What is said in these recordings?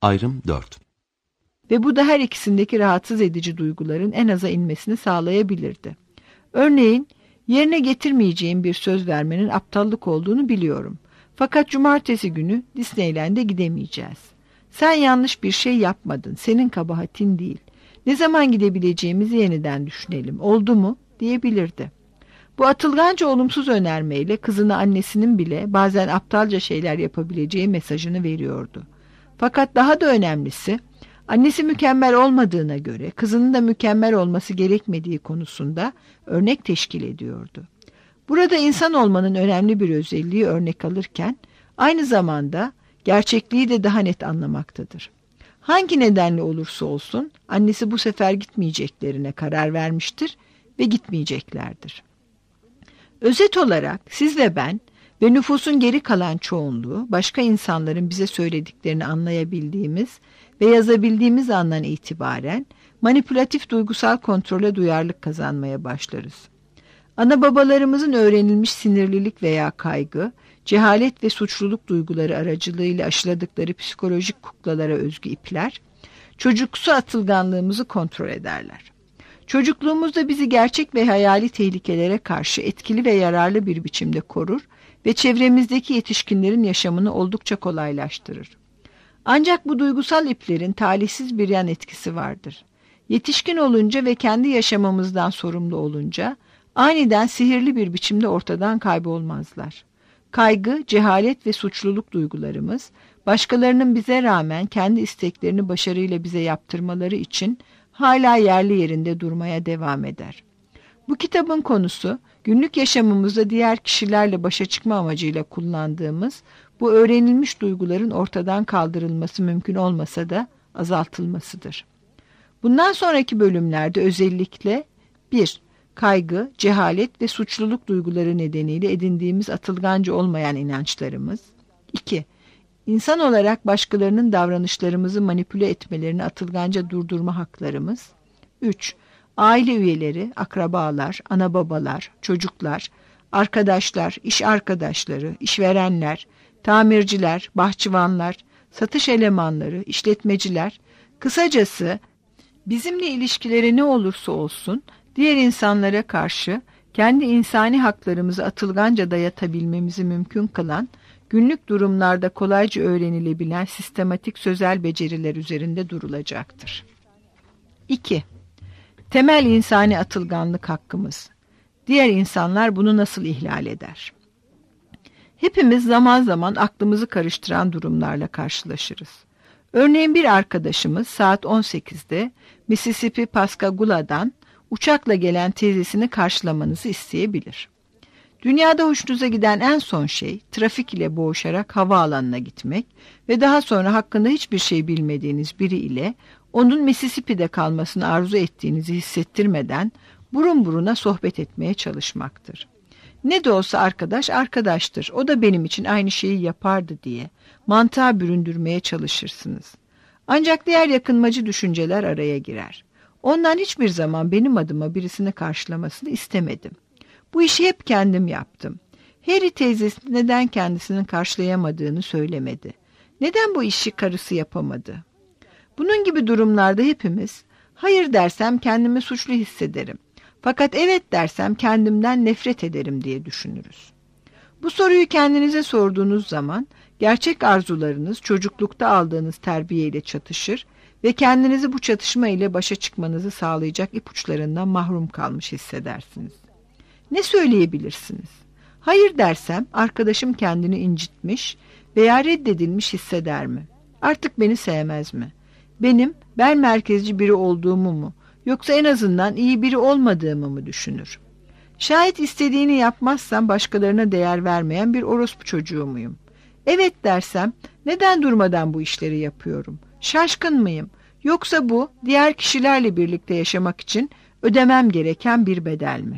Ayrım 4. Ve bu da her ikisindeki rahatsız edici duyguların en aza inmesini sağlayabilirdi. Örneğin, yerine getirmeyeceğim bir söz vermenin aptallık olduğunu biliyorum. Fakat cumartesi günü Disneyland'e gidemeyeceğiz. Sen yanlış bir şey yapmadın, senin kabahatin değil. Ne zaman gidebileceğimizi yeniden düşünelim, oldu mu? Diyebilirdi. Bu atılganca olumsuz önermeyle kızına annesinin bile bazen aptalca şeyler yapabileceği mesajını veriyordu. Fakat daha da önemlisi, annesi mükemmel olmadığına göre kızının da mükemmel olması gerekmediği konusunda örnek teşkil ediyordu. Burada insan olmanın önemli bir özelliği örnek alırken aynı zamanda gerçekliği de daha net anlamaktadır. Hangi nedenle olursa olsun annesi bu sefer gitmeyeceklerine karar vermiştir ve gitmeyeceklerdir. Özet olarak siz ve ben ve nüfusun geri kalan çoğunluğu başka insanların bize söylediklerini anlayabildiğimiz ve yazabildiğimiz andan itibaren manipülatif duygusal kontrole duyarlılık kazanmaya başlarız. Ana babalarımızın öğrenilmiş sinirlilik veya kaygı, cehalet ve suçluluk duyguları aracılığıyla aşıladıkları psikolojik kuklalara özgü ipler, çocuksu atılganlığımızı kontrol ederler. Çocukluğumuzda bizi gerçek ve hayali tehlikelere karşı etkili ve yararlı bir biçimde korur ve çevremizdeki yetişkinlerin yaşamını oldukça kolaylaştırır. Ancak bu duygusal iplerin talihsiz bir yan etkisi vardır. Yetişkin olunca ve kendi yaşamımızdan sorumlu olunca aniden sihirli bir biçimde ortadan kaybolmazlar. Kaygı, cehalet ve suçluluk duygularımız, başkalarının bize rağmen kendi isteklerini başarıyla bize yaptırmaları için hala yerli yerinde durmaya devam eder. Bu kitabın konusu, günlük yaşamımızda diğer kişilerle başa çıkma amacıyla kullandığımız bu öğrenilmiş duyguların ortadan kaldırılması mümkün olmasa da azaltılmasıdır. Bundan sonraki bölümlerde özellikle 1. Kaygı, cehalet ve suçluluk duyguları nedeniyle edindiğimiz atılganca olmayan inançlarımız. 2. İnsan olarak başkalarının davranışlarımızı manipüle etmelerini atılganca durdurma haklarımız. 3. Aile üyeleri, akrabalar, ana babalar, çocuklar, arkadaşlar, iş arkadaşları, işverenler, tamirciler, bahçıvanlar, satış elemanları, işletmeciler, kısacası bizimle ilişkileri ne olursa olsun diğer insanlara karşı kendi insani haklarımızı atılganca dayatabilmemizi mümkün kılan, günlük durumlarda kolayca öğrenilebilen sistematik sözel beceriler üzerinde durulacaktır. 2. Temel insani atılganlık hakkımız. Diğer insanlar bunu nasıl ihlal eder? Hepimiz zaman zaman aklımızı karıştıran durumlarla karşılaşırız. Örneğin bir arkadaşımız saat 18'de Mississippi Pascagoula'dan uçakla gelen teyzesini karşılamanızı isteyebilir. Dünyada hoşunuza giden en son şey trafik ile boğuşarak havaalanına gitmek ve daha sonra hakkında hiçbir şey bilmediğiniz biri ile onun Mississippi'de kalmasını arzu ettiğinizi hissettirmeden burun buruna sohbet etmeye çalışmaktır. Ne de olsa arkadaş arkadaştır, o da benim için aynı şeyi yapardı diye mantığa büründürmeye çalışırsınız. Ancak diğer yakınmacı düşünceler araya girer. Ondan hiçbir zaman benim adıma birisini karşılamasını istemedim. Bu işi hep kendim yaptım. Harry teyzesi neden kendisini karşılayamadığını söylemedi. Neden bu işi karısı yapamadı? Bunun gibi durumlarda hepimiz, hayır dersem kendimi suçlu hissederim. Fakat evet dersem kendimden nefret ederim diye düşünürüz. Bu soruyu kendinize sorduğunuz zaman gerçek arzularınız çocuklukta aldığınız terbiyeyle çatışır ve kendinizi bu çatışma ile başa çıkmanızı sağlayacak ipuçlarından mahrum kalmış hissedersiniz. Ne söyleyebilirsiniz? Hayır dersem arkadaşım kendini incitmiş veya reddedilmiş hisseder mi? Artık beni sevmez mi? Benim ben merkezci biri olduğumu mu? Yoksa en azından iyi biri olmadığımı mı düşünür? Şayet istediğini yapmazsam başkalarına değer vermeyen bir orospu çocuğu muyum? Evet dersem neden durmadan bu işleri yapıyorum? Şaşkın mıyım? Yoksa bu diğer kişilerle birlikte yaşamak için ödemem gereken bir bedel mi?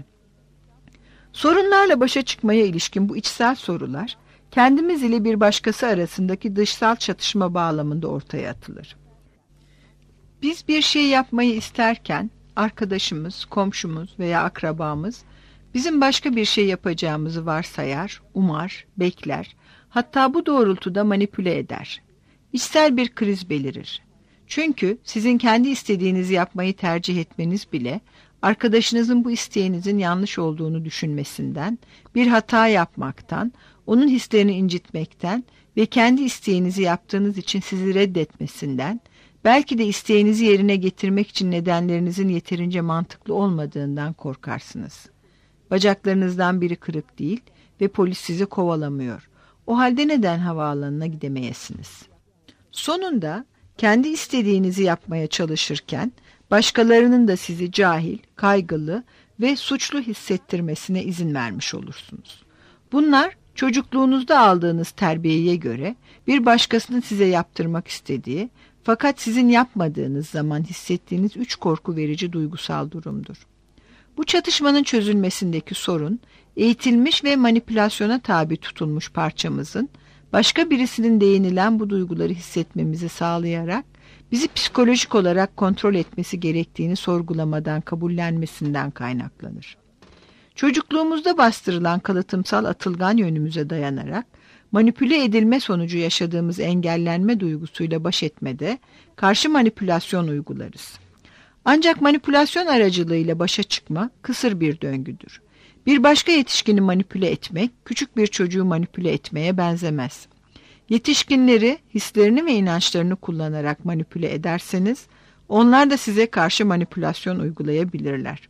Sorunlarla başa çıkmaya ilişkin bu içsel sorular kendimiz ile bir başkası arasındaki dışsal çatışma bağlamında ortaya atılır. Biz bir şey yapmayı isterken arkadaşımız, komşumuz veya akrabamız bizim başka bir şey yapacağımızı varsayar, umar, bekler, hatta bu doğrultuda manipüle eder. içsel bir kriz belirir. Çünkü sizin kendi istediğinizi yapmayı tercih etmeniz bile, arkadaşınızın bu isteğinizin yanlış olduğunu düşünmesinden, bir hata yapmaktan, onun hislerini incitmekten ve kendi isteğinizi yaptığınız için sizi reddetmesinden, belki de isteğinizi yerine getirmek için nedenlerinizin yeterince mantıklı olmadığından korkarsınız. Bacaklarınızdan biri kırık değil ve polis sizi kovalamıyor. O halde neden havaalanına gidemeyesiniz? Sonunda kendi istediğinizi yapmaya çalışırken başkalarının da sizi cahil, kaygılı ve suçlu hissettirmesine izin vermiş olursunuz. Bunlar çocukluğunuzda aldığınız terbiyeye göre bir başkasının size yaptırmak istediği fakat sizin yapmadığınız zaman hissettiğiniz 3 korku verici duygusal durumdur. Bu çatışmanın çözülmesindeki sorun, eğitilmiş ve manipülasyona tabi tutulmuş parçamızın başka birisinin değinilen bu duyguları hissetmemizi sağlayarak bizi psikolojik olarak kontrol etmesi gerektiğini sorgulamadan kabullenmesinden kaynaklanır. Çocukluğumuzda bastırılan kalıtımsal atılgan yönümüze dayanarak manipüle edilme sonucu yaşadığımız engellenme duygusuyla baş etmede karşı manipülasyon uygularız. Ancak manipülasyon aracılığıyla başa çıkma kısır bir döngüdür. Bir başka yetişkini manipüle etmek, küçük bir çocuğu manipüle etmeye benzemez. Yetişkinleri, hislerini ve inançlarını kullanarak manipüle ederseniz, onlar da size karşı manipülasyon uygulayabilirler.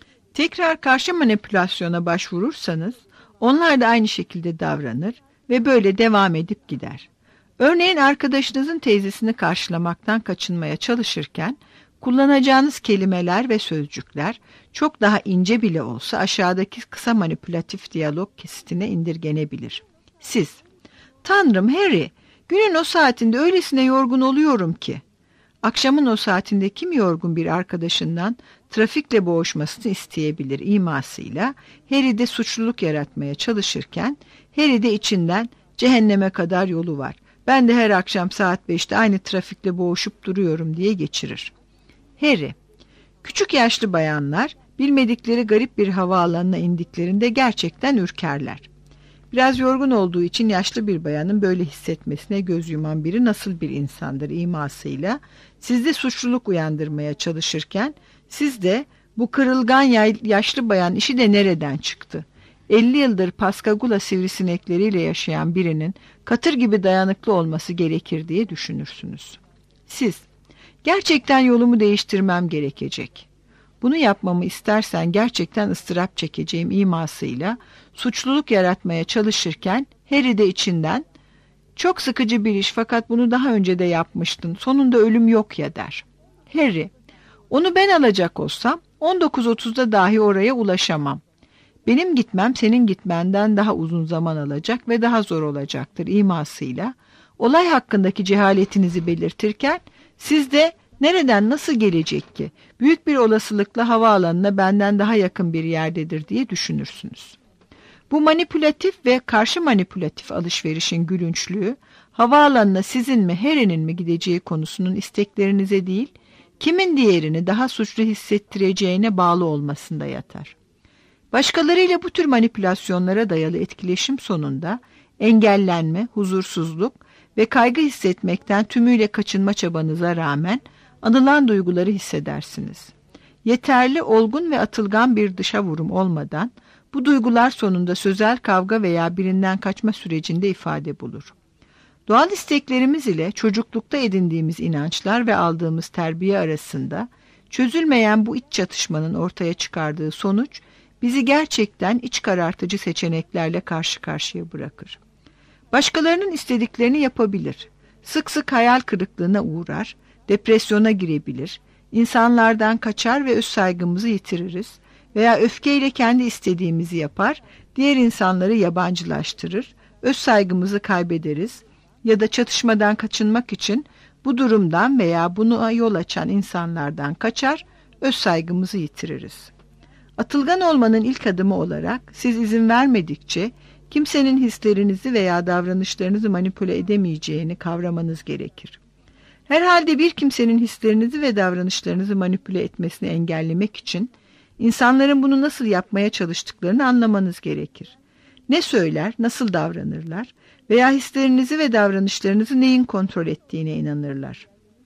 Tekrar karşı manipülasyona başvurursanız, onlar da aynı şekilde davranır ve böyle devam edip gider. Örneğin arkadaşınızın teyzesini karşılamaktan kaçınmaya çalışırken, kullanacağınız kelimeler ve sözcükler çok daha ince bile olsa aşağıdaki kısa manipülatif diyalog kesitine indirgenebilir. Siz, "Tanrım Harry, günün o saatinde öylesine yorgun oluyorum ki." Akşamın o saatinde kim yorgun bir arkadaşından trafikle boğuşmasını isteyebilir imasıyla Harry'de suçluluk yaratmaya çalışırken Harry de içinden "Cehenneme kadar yolu var. Ben de her akşam saat 5'te aynı trafikle boğuşup duruyorum." diye geçirir. Harry, küçük yaşlı bayanlar bilmedikleri garip bir havaalanına indiklerinde gerçekten ürkerler. Biraz yorgun olduğu için yaşlı bir bayanın böyle hissetmesine göz yuman biri nasıl bir insandır imasıyla sizde suçluluk uyandırmaya çalışırken siz de "Bu kırılgan yaşlı bayan işi de nereden çıktı? 50 yıldır Pascagoula sivrisinekleriyle yaşayan birinin katır gibi dayanıklı olması gerekir" diye düşünürsünüz. Siz, "Gerçekten yolumu değiştirmem gerekecek. Bunu yapmamı istersen gerçekten ıstırap çekeceğim" imasıyla suçluluk yaratmaya çalışırken Harry de içinden "Çok sıkıcı bir iş fakat bunu daha önce de yapmıştın. Sonunda ölüm yok ya" der. Harry, "Onu ben alacak olsam 19.30'da dahi oraya ulaşamam. Benim gitmem senin gitmenden daha uzun zaman alacak ve daha zor olacaktır" imasıyla olay hakkındaki cehaletinizi belirtirken siz de "Nereden nasıl gelecek ki? Büyük bir olasılıkla havaalanına benden daha yakın bir yerdedir" diye düşünürsünüz. Bu manipülatif ve karşı manipülatif alışverişin gülünçlüğü, havaalanına sizin mi Harry'nin mi gideceği konusunun isteklerinize değil, kimin diğerini daha suçlu hissettireceğine bağlı olmasında yatar. Başkalarıyla bu tür manipülasyonlara dayalı etkileşim sonunda engellenme, huzursuzluk ve kaygı hissetmekten tümüyle kaçınma çabanıza rağmen anılan duyguları hissedersiniz. Yeterli, olgun ve atılgan bir dışa vurum olmadan bu duygular sonunda sözel kavga veya birinden kaçma sürecinde ifade bulur. Doğal isteklerimiz ile çocuklukta edindiğimiz inançlar ve aldığımız terbiye arasında çözülmeyen bu iç çatışmanın ortaya çıkardığı sonuç bizi gerçekten iç karartıcı seçeneklerle karşı karşıya bırakır. Başkalarının istediklerini yapabilir, sık sık hayal kırıklığına uğrar, depresyona girebilir, insanlardan kaçar ve öz saygımızı yitiririz veya öfkeyle kendi istediğimizi yapar, diğer insanları yabancılaştırır, öz saygımızı kaybederiz ya da çatışmadan kaçınmak için bu durumdan veya buna yol açan insanlardan kaçar, öz saygımızı yitiririz. Atılgan olmanın ilk adımı olarak siz izin vermedikçe kimsenin hislerinizi veya davranışlarınızı manipüle edemeyeceğini kavramanız gerekir. Herhalde bir kimsenin hislerinizi ve davranışlarınızı manipüle etmesini engellemek için insanların bunu nasıl yapmaya çalıştıklarını anlamanız gerekir. Ne söyler, nasıl davranırlar veya hislerinizi ve davranışlarınızı neyin kontrol ettiğine inanırlar.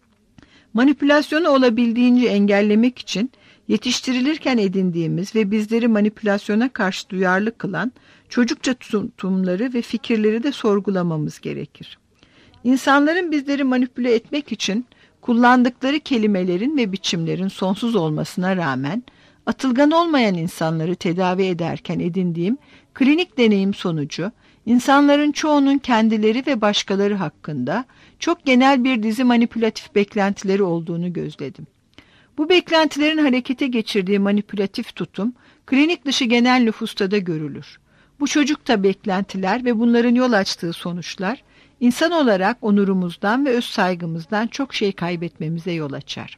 Manipülasyonu olabildiğince engellemek için yetiştirilirken edindiğimiz ve bizleri manipülasyona karşı duyarlı kılan çocukça tutumları ve fikirleri de sorgulamamız gerekir. İnsanların bizleri manipüle etmek için kullandıkları kelimelerin ve biçimlerin sonsuz olmasına rağmen atılgan olmayan insanları tedavi ederken edindiğim klinik deneyim sonucu insanların çoğunun kendileri ve başkaları hakkında çok genel bir dizi manipülatif beklentileri olduğunu gözledim. Bu beklentilerin harekete geçirdiği manipülatif tutum klinik dışı genel nüfusta da görülür. Bu çocukta beklentiler ve bunların yol açtığı sonuçlar İnsan olarak onurumuzdan ve öz saygımızdan çok şey kaybetmemize yol açar.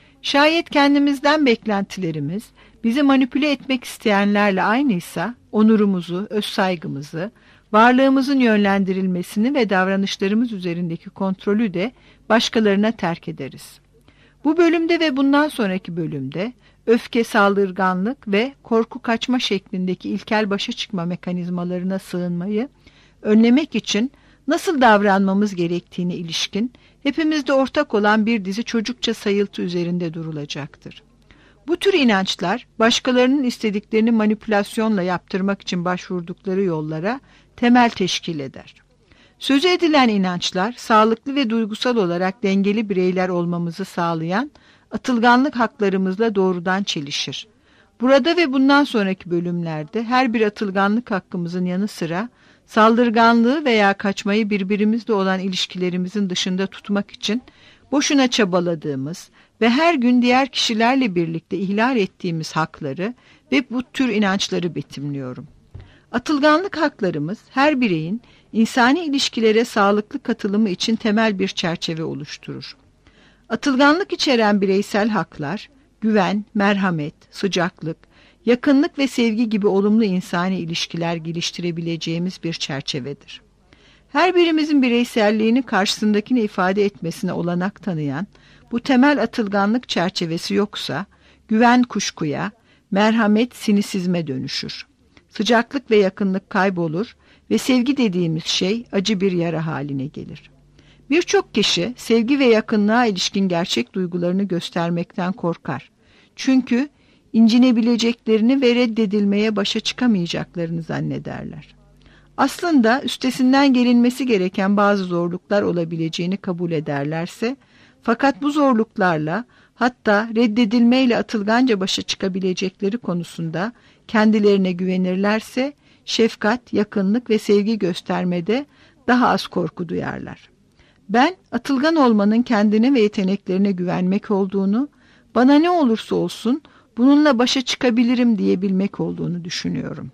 Şayet kendimizden beklentilerimiz bizi manipüle etmek isteyenlerle aynıysa, onurumuzu, öz saygımızı, varlığımızın yönlendirilmesini ve davranışlarımız üzerindeki kontrolü de başkalarına terk ederiz. Bu bölümde ve bundan sonraki bölümde öfke, saldırganlık ve korku kaçma şeklindeki ilkel başa çıkma mekanizmalarına sığınmayı önlemek için nasıl davranmamız gerektiğine ilişkin hepimizde ortak olan bir dizi çocukça sayıltı üzerinde durulacaktır. Bu tür inançlar başkalarının istediklerini manipülasyonla yaptırmak için başvurdukları yollara temel teşkil eder. Sözü edilen inançlar sağlıklı ve duygusal olarak dengeli bireyler olmamızı sağlayan atılganlık haklarımızla doğrudan çelişir. Burada ve bundan sonraki bölümlerde her bir atılganlık hakkımızın yanı sıra saldırganlığı veya kaçmayı birbirimizle olan ilişkilerimizin dışında tutmak için boşuna çabaladığımız ve her gün diğer kişilerle birlikte ihlal ettiğimiz hakları ve bu tür inançları betimliyorum. Atılganlık haklarımız her bireyin insani ilişkilere sağlıklı katılımı için temel bir çerçeve oluşturur. Atılganlık içeren bireysel haklar, güven, merhamet, sıcaklık, yakınlık ve sevgi gibi olumlu insani ilişkiler geliştirebileceğimiz bir çerçevedir. Her birimizin bireyselliğini karşısındakine ifade etmesine olanak tanıyan bu temel atılganlık çerçevesi yoksa güven kuşkuya, merhamet sinisizme dönüşür. Sıcaklık ve yakınlık kaybolur ve sevgi dediğimiz şey acı bir yara haline gelir. Birçok kişi sevgi ve yakınlığa ilişkin gerçek duygularını göstermekten korkar. Çünkü incinebileceklerini ve reddedilmeye başa çıkamayacaklarını zannederler. Aslında üstesinden gelinmesi gereken bazı zorluklar olabileceğini kabul ederlerse, fakat bu zorluklarla hatta reddedilmeyle atılganca başa çıkabilecekleri konusunda kendilerine güvenirlerse, şefkat, yakınlık ve sevgi göstermede daha az korku duyarlar. Ben atılgan olmanın kendine ve yeteneklerine güvenmek olduğunu, bana ne olursa olsun bununla başa çıkabilirim diyebilmek olduğunu düşünüyorum.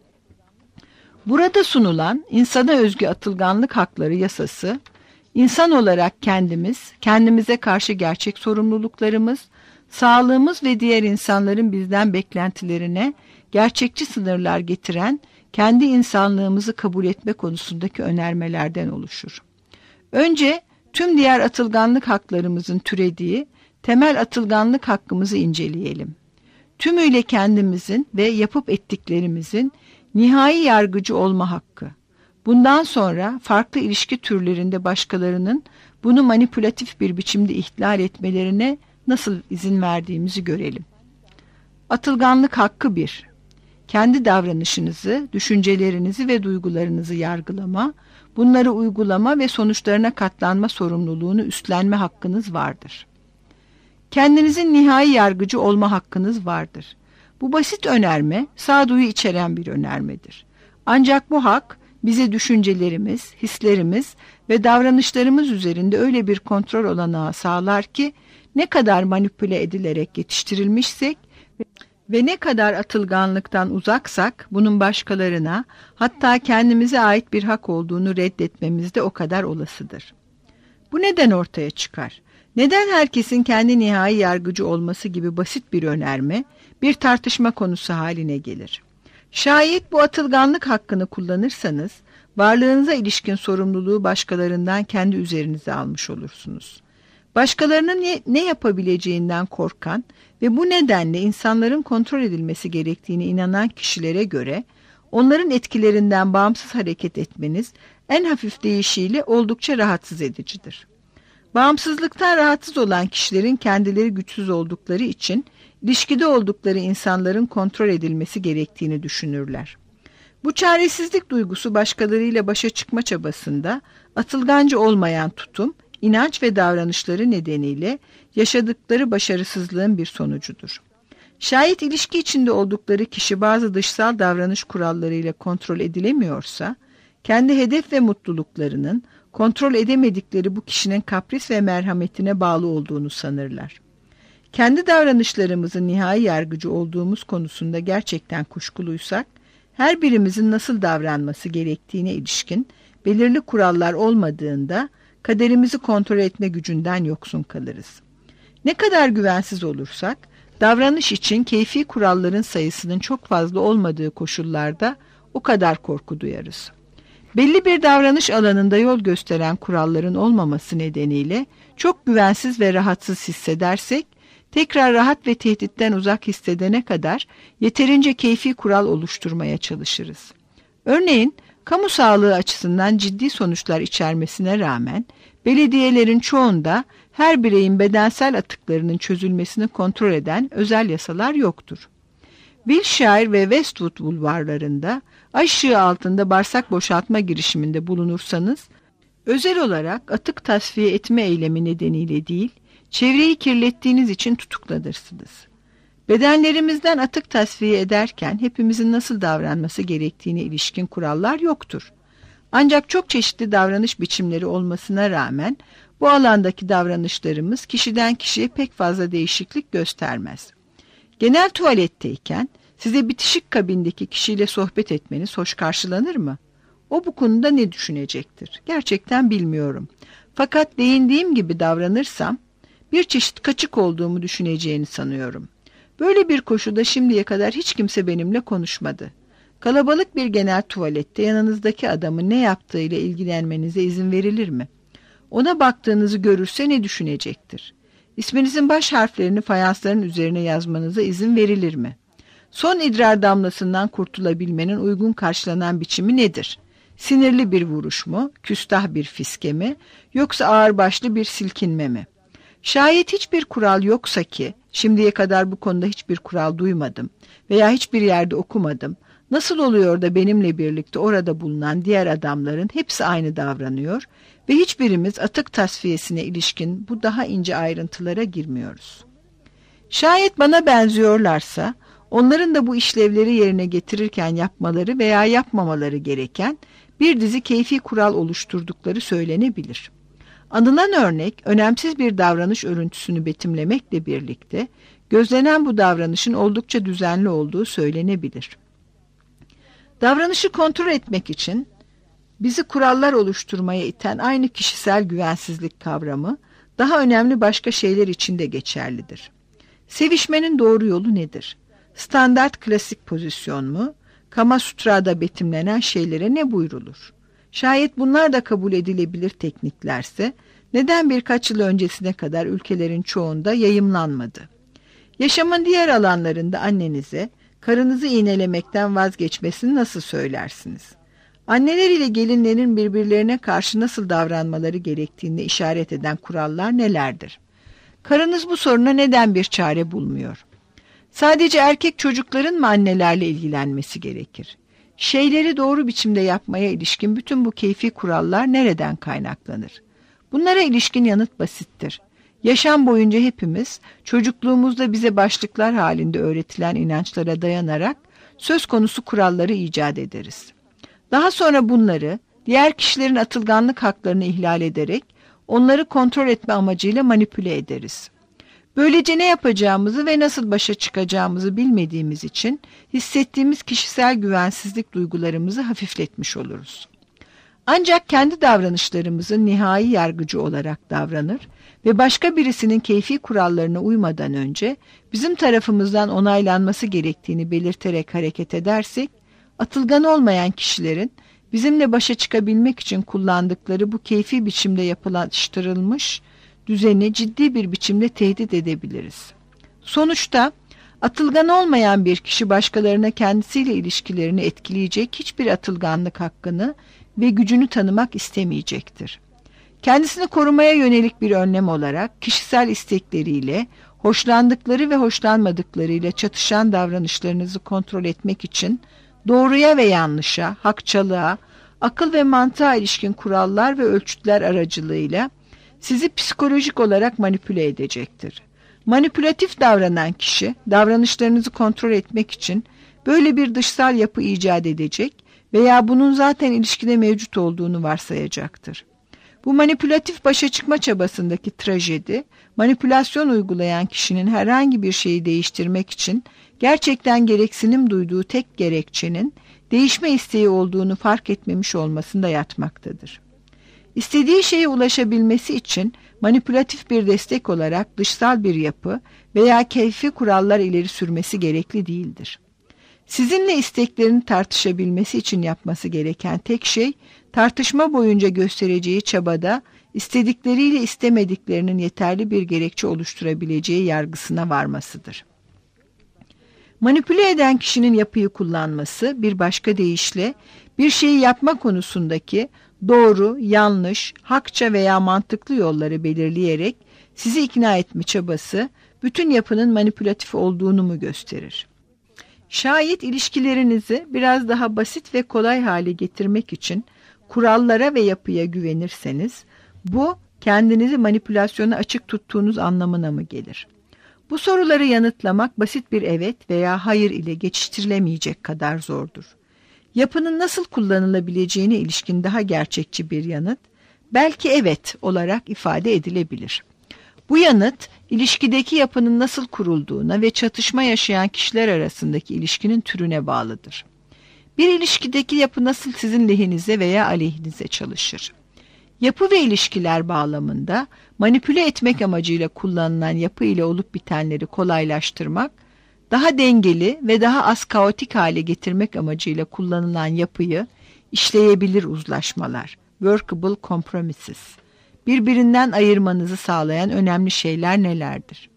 Burada sunulan insana özgü atılganlık hakları yasası, insan olarak kendimize karşı gerçek sorumluluklarımız, sağlığımız ve diğer insanların bizden beklentilerine gerçekçi sınırlar getiren kendi insanlığımızı kabul etme konusundaki önermelerden oluşur. Önce tüm diğer atılganlık haklarımızın türediği temel atılganlık hakkımızı inceleyelim. Tümüyle kendimizin ve yapıp ettiklerimizin nihai yargıcı olma hakkı. Bundan sonra farklı ilişki türlerinde başkalarının bunu manipülatif bir biçimde ihlal etmelerine nasıl izin verdiğimizi görelim. Atılganlık hakkı 1. Kendi davranışınızı, düşüncelerinizi ve duygularınızı yargılama, bunları uygulama ve sonuçlarına katlanma sorumluluğunu üstlenme hakkınız vardır. Kendinizin nihai yargıcı olma hakkınız vardır. Bu basit önerme, sağduyu içeren bir önermedir. Ancak bu hak, bize düşüncelerimiz, hislerimiz ve davranışlarımız üzerinde öyle bir kontrol olanağı sağlar ki, ne kadar manipüle edilerek yetiştirilmişsek ve ne kadar atılganlıktan uzaksak, bunun başkalarına, hatta kendimize ait bir hak olduğunu reddetmemiz de o kadar olasıdır. Bu neden ortaya çıkar? Neden herkesin kendi nihai yargıcı olması gibi basit bir önerme, bir tartışma konusu haline gelir? Şayet bu atılganlık hakkını kullanırsanız, varlığınıza ilişkin sorumluluğu başkalarından kendi üzerinize almış olursunuz. Başkalarının ne yapabileceğinden korkan ve bu nedenle insanların kontrol edilmesi gerektiğine inanan kişilere göre, onların etkilerinden bağımsız hareket etmeniz en hafif deyişiyle oldukça rahatsız edicidir. Bağımsızlıktan rahatsız olan kişilerin kendileri güçsüz oldukları için ilişkide oldukları insanların kontrol edilmesi gerektiğini düşünürler. Bu çaresizlik duygusu başkalarıyla başa çıkma çabasında atılganca olmayan tutum, inanç ve davranışları nedeniyle yaşadıkları başarısızlığın bir sonucudur. Şayet ilişki içinde oldukları kişi bazı dışsal davranış kurallarıyla kontrol edilemiyorsa, kendi hedef ve mutluluklarının kontrol edemedikleri bu kişinin kapris ve merhametine bağlı olduğunu sanırlar. Kendi davranışlarımızın nihai yargıcı olduğumuz konusunda gerçekten kuşkuluysak, her birimizin nasıl davranması gerektiğine ilişkin belirli kurallar olmadığında kaderimizi kontrol etme gücünden yoksun kalırız. Ne kadar güvensiz olursak, davranış için keyfi kuralların sayısının çok fazla olmadığı koşullarda o kadar korku duyarız. Belli bir davranış alanında yol gösteren kuralların olmaması nedeniyle çok güvensiz ve rahatsız hissedersek, tekrar rahat ve tehditten uzak hissedene kadar yeterince keyfi kural oluşturmaya çalışırız. Örneğin, kamu sağlığı açısından ciddi sonuçlar içermesine rağmen, belediyelerin çoğunda her bireyin bedensel atıklarının çözülmesini kontrol eden özel yasalar yoktur. Wilshire ve Westwood bulvarlarında ay ışığı altında bağırsak boşaltma girişiminde bulunursanız, özel olarak atık tasfiye etme eylemi nedeniyle değil, çevreyi kirlettiğiniz için tutuklanırsınız. Bedenlerimizden atık tasfiye ederken hepimizin nasıl davranması gerektiğine ilişkin kurallar yoktur. Ancak çok çeşitli davranış biçimleri olmasına rağmen bu alandaki davranışlarımız kişiden kişiye pek fazla değişiklik göstermez. Genel tuvaletteyken size bitişik kabindeki kişiyle sohbet etmeniz hoş karşılanır mı? O bu konuda ne düşünecektir? Gerçekten bilmiyorum. Fakat değindiğim gibi davranırsam bir çeşit kaçık olduğumu düşüneceğini sanıyorum. Böyle bir koşuda şimdiye kadar hiç kimse benimle konuşmadı. Kalabalık bir genel tuvalette yanınızdaki adamın ne yaptığıyla ilgilenmenize izin verilir mi? Ona baktığınızı görürse ne düşünecektir? İsminizin baş harflerini fayansların üzerine yazmanıza izin verilir mi? Son idrar damlasından kurtulabilmenin uygun karşılanan biçimi nedir? Sinirli bir vuruş mu, küstah bir fiske mi, yoksa ağırbaşlı bir silkinme mi? Şayet hiçbir kural yoksa ki, şimdiye kadar bu konuda hiçbir kural duymadım veya hiçbir yerde okumadım, nasıl oluyor da benimle birlikte orada bulunan diğer adamların hepsi aynı davranıyor ve hiçbirimiz atık tasfiyesine ilişkin bu daha ince ayrıntılara girmiyoruz? Şayet bana benziyorlarsa, onların da bu işlevleri yerine getirirken yapmaları veya yapmamaları gereken bir dizi keyfi kural oluşturdukları söylenebilir. Anılan örnek, önemsiz bir davranış örüntüsünü betimlemekle birlikte, gözlenen bu davranışın oldukça düzenli olduğu söylenebilir. Davranışı kontrol etmek için bizi kurallar oluşturmaya iten aynı kişisel güvensizlik kavramı, daha önemli başka şeyler için de geçerlidir. Sevişmenin doğru yolu nedir? Standart klasik pozisyon mu? Kama Sutra'da betimlenen şeylere ne buyrulur? Şayet bunlar da kabul edilebilir tekniklerse, neden birkaç yıl öncesine kadar ülkelerin çoğunda yayımlanmadı? Yaşamın diğer alanlarında annenize, karınızı iğnelemekten vazgeçmesini nasıl söylersiniz? Anneler ile gelinlerin birbirlerine karşı nasıl davranmaları gerektiğini işaret eden kurallar nelerdir? Karınız bu soruna neden bir çare bulmuyor? Sadece erkek çocukların mı annelerle ilgilenmesi gerekir? Şeyleri doğru biçimde yapmaya ilişkin bütün bu keyfi kurallar nereden kaynaklanır? Bunlara ilişkin yanıt basittir. Yaşam boyunca hepimiz çocukluğumuzda bize başlıklar halinde öğretilen inançlara dayanarak söz konusu kuralları icat ederiz. Daha sonra bunları diğer kişilerin atılganlık haklarını ihlal ederek onları kontrol etme amacıyla manipüle ederiz. Böylece ne yapacağımızı ve nasıl başa çıkacağımızı bilmediğimiz için hissettiğimiz kişisel güvensizlik duygularımızı hafifletmiş oluruz. Ancak kendi davranışlarımızın nihai yargıcı olarak davranır ve başka birisinin keyfi kurallarına uymadan önce bizim tarafımızdan onaylanması gerektiğini belirterek hareket edersek, atılgan olmayan kişilerin bizimle başa çıkabilmek için kullandıkları bu keyfi biçimde yapılaştırılmış düzeni ciddi bir biçimde tehdit edebiliriz. Sonuçta Atılgan olmayan bir kişi başkalarına kendisiyle ilişkilerini etkileyecek hiçbir atılganlık hakkını ve gücünü tanımak istemeyecektir. Kendisini korumaya yönelik bir önlem olarak kişisel istekleriyle, hoşlandıkları ve hoşlanmadıklarıyla çatışan davranışlarınızı kontrol etmek için doğruya ve yanlışa, hakçalığa, akıl ve mantığa ilişkin kurallar ve ölçütler aracılığıyla sizi psikolojik olarak manipüle edecektir. Manipülatif davranan kişi, davranışlarınızı kontrol etmek için böyle bir dışsal yapı icat edecek veya bunun zaten ilişkide mevcut olduğunu varsayacaktır. Bu manipülatif başa çıkma çabasındaki trajedi, manipülasyon uygulayan kişinin herhangi bir şeyi değiştirmek için gerçekten gereksinim duyduğu tek gerekçenin değişme isteği olduğunu fark etmemiş olmasında yatmaktadır. İstediği şeye ulaşabilmesi için manipülatif bir destek olarak dışsal bir yapı veya keyfi kurallar ileri sürmesi gerekli değildir. Sizinle isteklerini tartışabilmesi için yapması gereken tek şey, tartışma boyunca göstereceği çabada istedikleriyle istemediklerinin yeterli bir gerekçe oluşturabileceği yargısına varmasıdır. Manipüle eden kişinin yapıyı kullanması, bir başka deyişle bir şeyi yapma konusundaki doğru, yanlış, hakça veya mantıklı yolları belirleyerek sizi ikna etme çabası, bütün yapının manipülatif olduğunu mu gösterir? Şayet ilişkilerinizi biraz daha basit ve kolay hale getirmek için kurallara ve yapıya güvenirseniz, bu kendinizi manipülasyona açık tuttuğunuz anlamına mı gelir? Bu soruları yanıtlamak basit bir evet veya hayır ile geçiştirilemeyecek kadar zordur. Yapının nasıl kullanılabileceğine ilişkin daha gerçekçi bir yanıt, belki evet olarak ifade edilebilir. Bu yanıt, ilişkideki yapının nasıl kurulduğuna ve çatışma yaşayan kişiler arasındaki ilişkinin türüne bağlıdır. Bir ilişkideki yapı nasıl sizin lehinize veya aleyhinize çalışır? Yapı ve ilişkiler bağlamında manipüle etmek amacıyla kullanılan yapı ile olup bitenleri kolaylaştırmak, daha dengeli ve daha az kaotik hale getirmek amacıyla kullanılan yapıyı işleyebilir uzlaşmalar, workable compromises, birbirinden ayırmanızı sağlayan önemli şeyler nelerdir?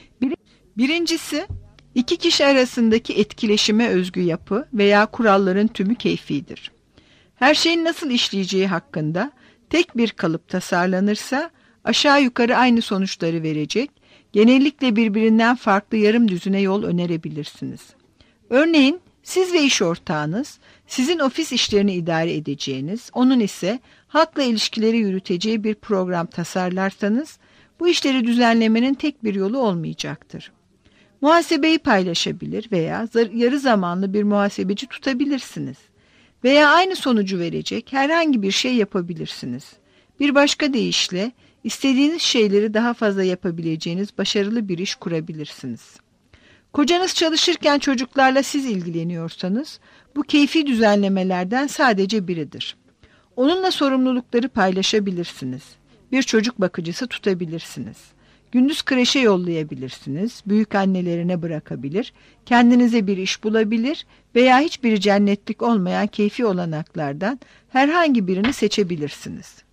Birincisi, iki kişi arasındaki etkileşime özgü yapı veya kuralların tümü keyfidir. Her şeyin nasıl işleyeceği hakkında tek bir kalıp tasarlanırsa aşağı yukarı aynı sonuçları verecek, genellikle birbirinden farklı yarım düzine yol önerebilirsiniz. Örneğin siz ve iş ortağınız sizin ofis işlerini idare edeceğiniz, onun ise halkla ilişkileri yürüteceği bir program tasarlarsanız bu işleri düzenlemenin tek bir yolu olmayacaktır. Muhasebeyi paylaşabilir veya yarı zamanlı bir muhasebeci tutabilirsiniz. Veya aynı sonucu verecek herhangi bir şey yapabilirsiniz. Bir başka deyişle istediğiniz şeyleri daha fazla yapabileceğiniz başarılı bir iş kurabilirsiniz. Kocanız çalışırken çocuklarla siz ilgileniyorsanız bu keyfi düzenlemelerden sadece biridir. Onunla sorumlulukları paylaşabilirsiniz. Bir çocuk bakıcısı tutabilirsiniz. Gündüz kreşe yollayabilirsiniz, büyük annelerine bırakabilir, kendinize bir iş bulabilir veya hiçbir cennetlik olmayan keyfi olanaklardan herhangi birini seçebilirsiniz.